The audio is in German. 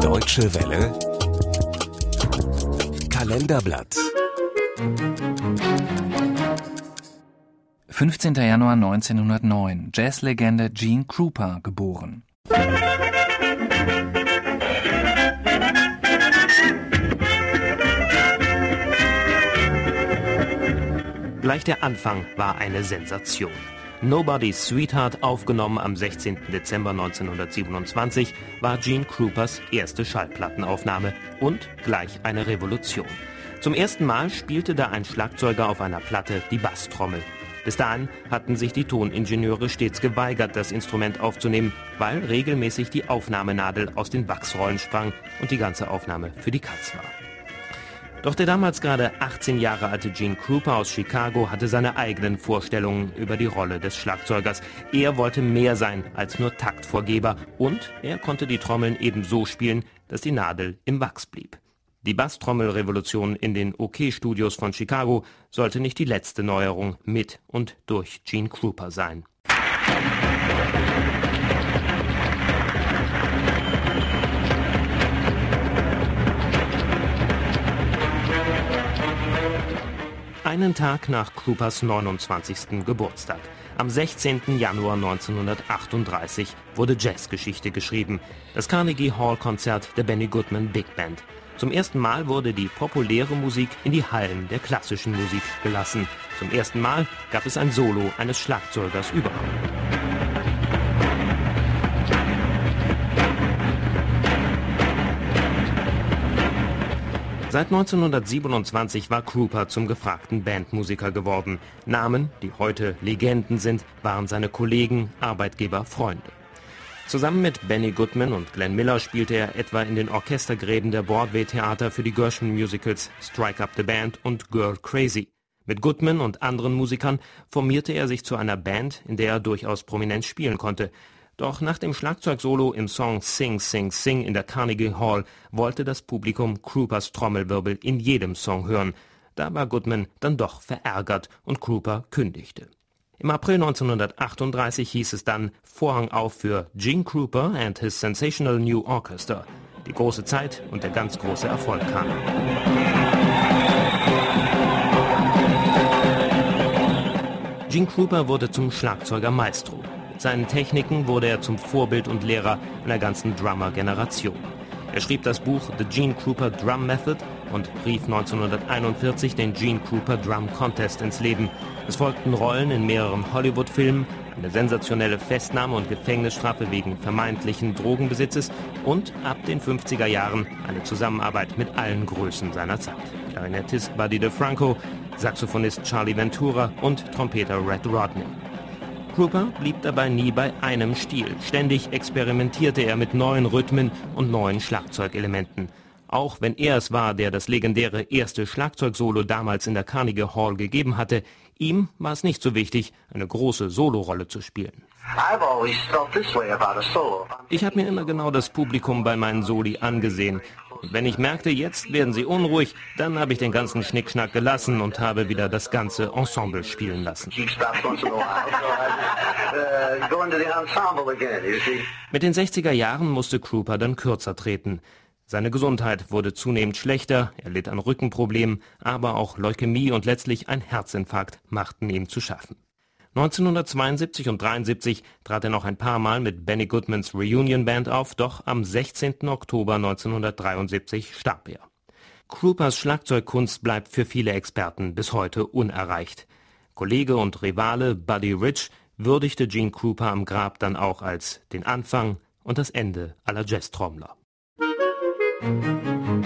Deutsche Welle Kalenderblatt 15. Januar 1909. Jazzlegende Gene Krupa geboren. Gleich der Anfang war eine Sensation. Nobody's Sweetheart, aufgenommen am 16. Dezember 1927, war Gene Krupas erste Schallplattenaufnahme und gleich eine Revolution. Zum ersten Mal spielte da ein Schlagzeuger auf einer Platte die Basstrommel. Bis dahin hatten sich die Toningenieure stets geweigert, das Instrument aufzunehmen, weil regelmäßig die Aufnahmenadel aus den Wachsrollen sprang und die ganze Aufnahme für die Katz war. Doch der damals gerade 18 Jahre alte Gene Krupa aus Chicago hatte seine eigenen Vorstellungen über die Rolle des Schlagzeugers. Er wollte mehr sein als nur Taktvorgeber und er konnte die Trommeln eben so spielen, dass die Nadel im Wachs blieb. Die Basstrommelrevolution in den OK-Studios von Chicago sollte nicht die letzte Neuerung mit und durch Gene Krupa sein. Einen Tag nach Krupas 29. Geburtstag, am 16. Januar 1938, wurde Jazzgeschichte geschrieben. Das Carnegie Hall Konzert der Benny Goodman Big Band. Zum ersten Mal wurde die populäre Musik in die Hallen der klassischen Musik gelassen. Zum ersten Mal gab es ein Solo eines Schlagzeugers überhaupt. Seit 1927 war Krupa zum gefragten Bandmusiker geworden. Namen, die heute Legenden sind, waren seine Kollegen, Arbeitgeber, Freunde. Zusammen mit Benny Goodman und Glenn Miller spielte er etwa in den Orchestergräben der Broadway-Theater für die Gershwin-Musicals Strike Up the Band und Girl Crazy. Mit Goodman und anderen Musikern formierte er sich zu einer Band, in der er durchaus prominent spielen konnte. Doch nach dem Schlagzeugsolo im Song Sing, Sing, Sing in der Carnegie Hall wollte das Publikum Krupas Trommelwirbel in jedem Song hören. Da war Goodman dann doch verärgert und Krupa kündigte. Im April 1938 hieß es dann Vorhang auf für Gene Krupa and his Sensational New Orchestra. Die große Zeit und der ganz große Erfolg kamen. Gene Krupa wurde zum Schlagzeuger Maestro. Mit seinen Techniken wurde er zum Vorbild und Lehrer einer ganzen Drummer-Generation. Er schrieb das Buch The Gene Krupa Drum Method und rief 1941 den Gene Krupa Drum Contest ins Leben. Es folgten Rollen in mehreren Hollywood-Filmen, eine sensationelle Festnahme und Gefängnisstrafe wegen vermeintlichen Drogenbesitzes und ab den 50er Jahren eine Zusammenarbeit mit allen Größen seiner Zeit. Klarinettist Buddy DeFranco, Saxophonist Charlie Ventura und Trompeter Red Rodney. Krupa blieb dabei nie bei einem Stil. Ständig experimentierte er mit neuen Rhythmen und neuen Schlagzeugelementen. Auch wenn er es war, der das legendäre erste Schlagzeugsolo damals in der Carnegie Hall gegeben hatte, ihm war es nicht so wichtig, eine große Solorolle zu spielen. Ich habe mir immer genau das Publikum bei meinen Soli angesehen. Und wenn ich merkte, jetzt werden sie unruhig, dann habe ich den ganzen Schnickschnack gelassen und habe wieder das ganze Ensemble spielen lassen. Mit den 60er Jahren musste Krupa dann kürzer treten. Seine Gesundheit wurde zunehmend schlechter, er litt an Rückenproblemen, aber auch Leukämie und letztlich ein Herzinfarkt machten ihm zu schaffen. 1972 und 1973 trat er noch ein paar Mal mit Benny Goodmans Reunion Band auf, doch am 16. Oktober 1973 starb er. Krupas Schlagzeugkunst bleibt für viele Experten bis heute unerreicht. Kollege und Rivale Buddy Rich würdigte Gene Krupa am Grab dann auch als den Anfang und das Ende aller Jazztrommler.